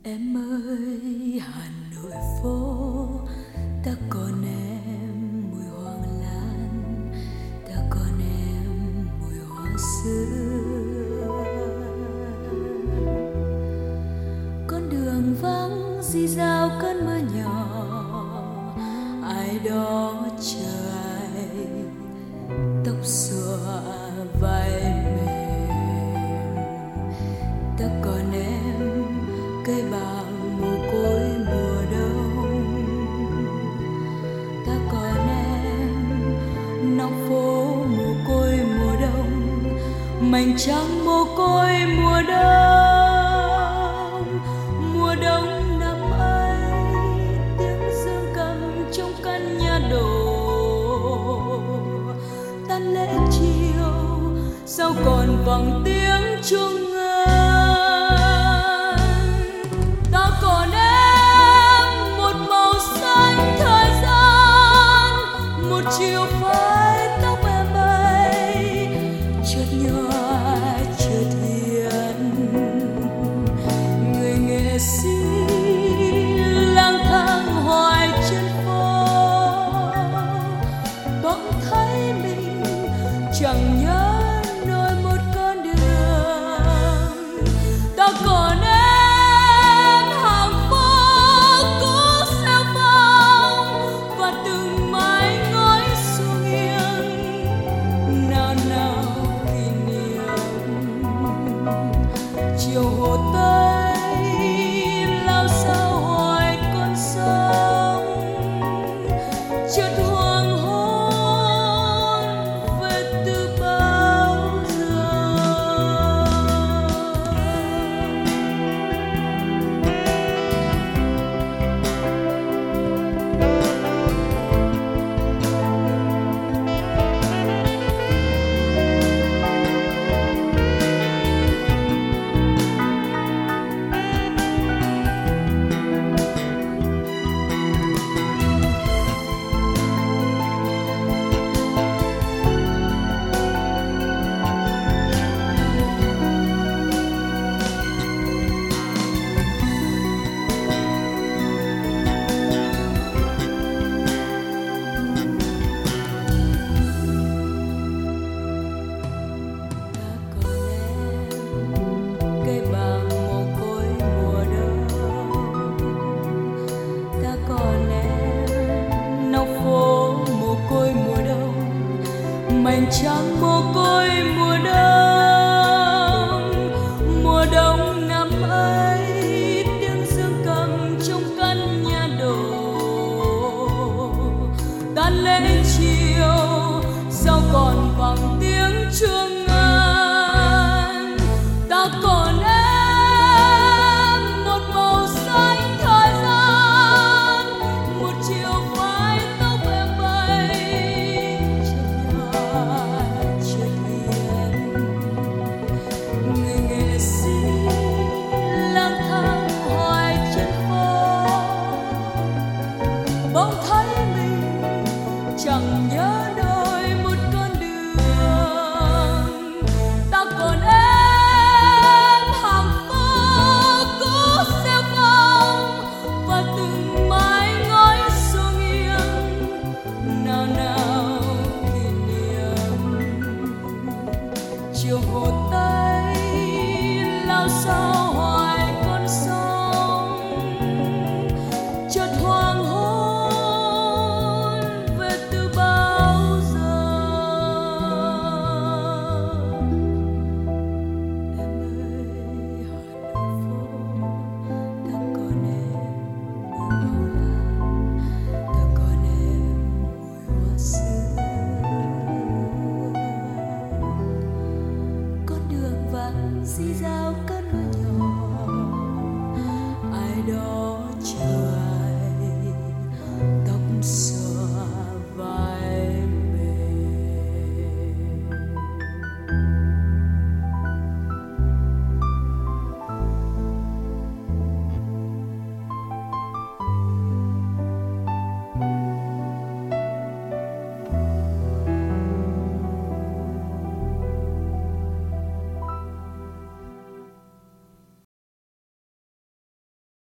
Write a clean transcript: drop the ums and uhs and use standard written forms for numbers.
Em ơi Hà Nội phố, ta còn em mùi hoàng lan, ta còn em mùi hoa sữa. Con đường vắng rì rào cơn mưa nhỏ, ai đó chờ ai, tóc xõa vai mềm. Ta còn em cây bàng mồ côi mùa đông, ta còn em nóc phố mồ côi mùa đông, mảnh trắng mồ côi mùa đông. Mùa đông năm ấy tiếng dương cầm trong căn nhà đổ, tan lễ chiều sao còn vang tiếng chuông. Chiều phai tóc em bay chợt nhòa chợt hiền, người nghệ sĩ lang thang hoài trên phố, bỗng thấy mình chẳng nhớ nổi một con đường. Ta còn em hàng phố cũ xeo phong và từng mái chiều hồ Tây lao sao hoài con sông, chợt hoàng hôn về từ bao giờ. Mảnh trắng mồ côi mùa đông. Mùa đông năm ấy tiếng dương cầm trong căn nhà đổ, tan lễ chiều sao còn vang tiếng chuông ngân. Ta còn em một màu xanh thời gian, một chiều phai tóc em bay chợt hiền, người nghệ sĩ lang thang hoài trên phố, bỗng thấy mình chẳng nhớ nổi một con đường. Ta còn em hàng phố cũ xeo phong và từng mái ngói xô nghiêng, nào nào kỷ niệm. Chiều hồ Tây lao sao hoài con sông, chợt hoàng hôn về từ bao giờ. Em ơi Hà Nội phố, ta còn em mùi màu lan, ta còn em mùi hoa sữa. Con đường vắng rì rào cơn mưa nhỏ, ai đó